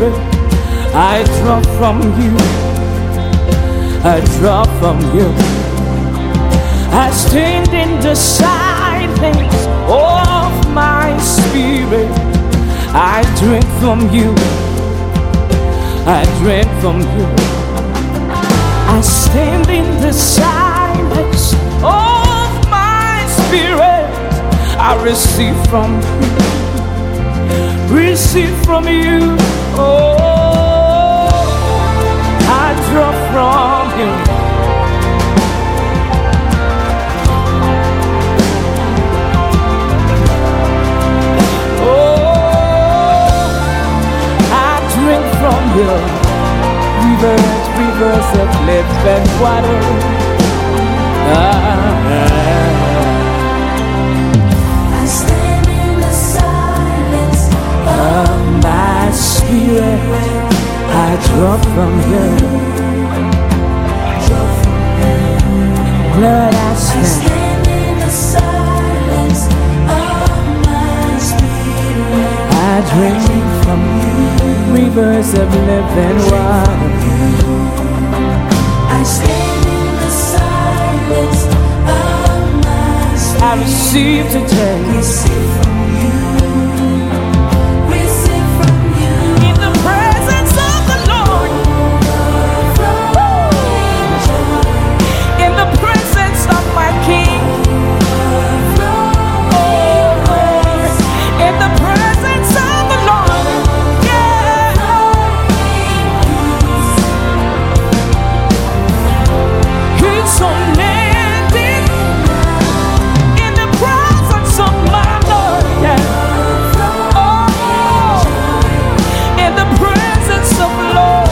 Spirit, I draw from you. I draw from you. I stand in the silence of my spirit. I drink from you. I drink from you. I stand in the silence of my spirit. I receive from you. Receive from you. Oh, I draw from you. Oh, I drink from you. Rivers, rivers of living water. I stand in the silence of my spirit. I draw from you. Lord, I stand in the silence of my spirit. I drink from you. Rivers of living water. I stand in the silence of my spirit. I receive today. Receive from you. Receive from you. In the presence of the Lord. In the presence of my King. In the presence of the Lord. Yeah. He's so landed. In the presence of my Lord. Yeah. Oh, in the presence of the Lord.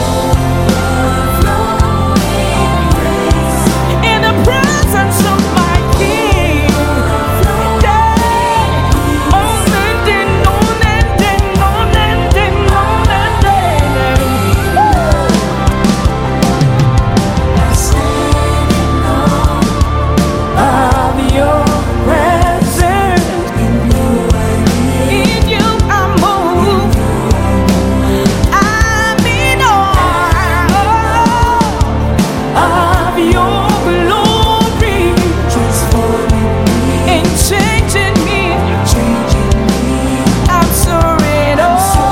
In the presence of my King. Yeah. Oh, landing, oh, landing, oh, landing, oh, landing. I stand in awe Of your presence. in you. In you I move. I'm in awe of your glory Transforming me, and changing me. changing me. I'm surrender.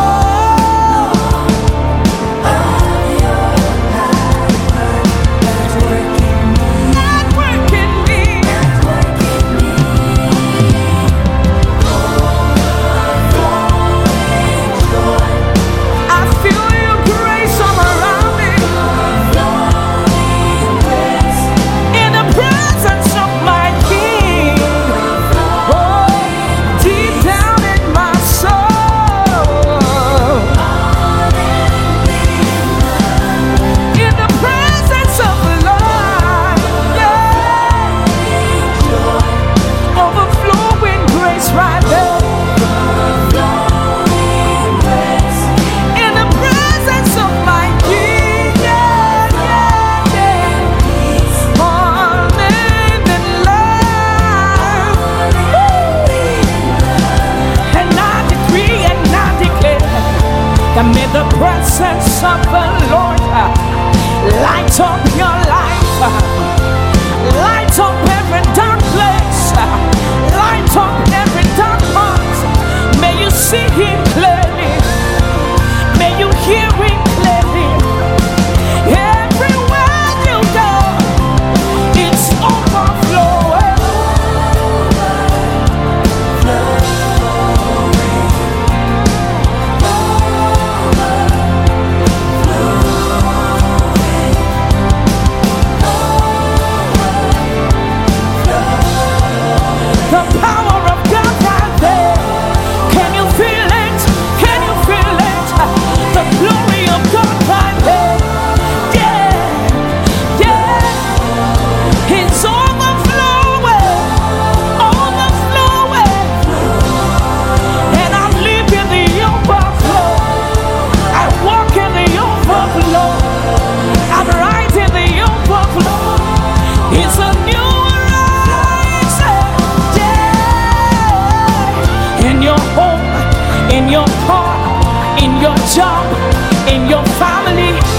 That's working me, Not working me. working me. I feel your grace all around me. In the presence of my King. Oh, deep down in my soul. In the presence of the Lord. Yeah. Overflowing grace right there. In the presence of my King. Yeah, yeah, yeah. Morning in love. And I decree and I declare that may the presence of the Lord light up your life, light up every dark place, light up every dark heart. May you see Him clearly, may you hear Him clearly. Everywhere you go, it's overflowing. The power of God right there. Can you feel it? Can you feel it? The glory of God right there. Yeah, yeah. It's overflowing, overflowing. And I'm living the overflow. I walk in the overflow. I'm right in the overflow. It's a new horizon. Yeah. In your home, in your car, in your job, in your family,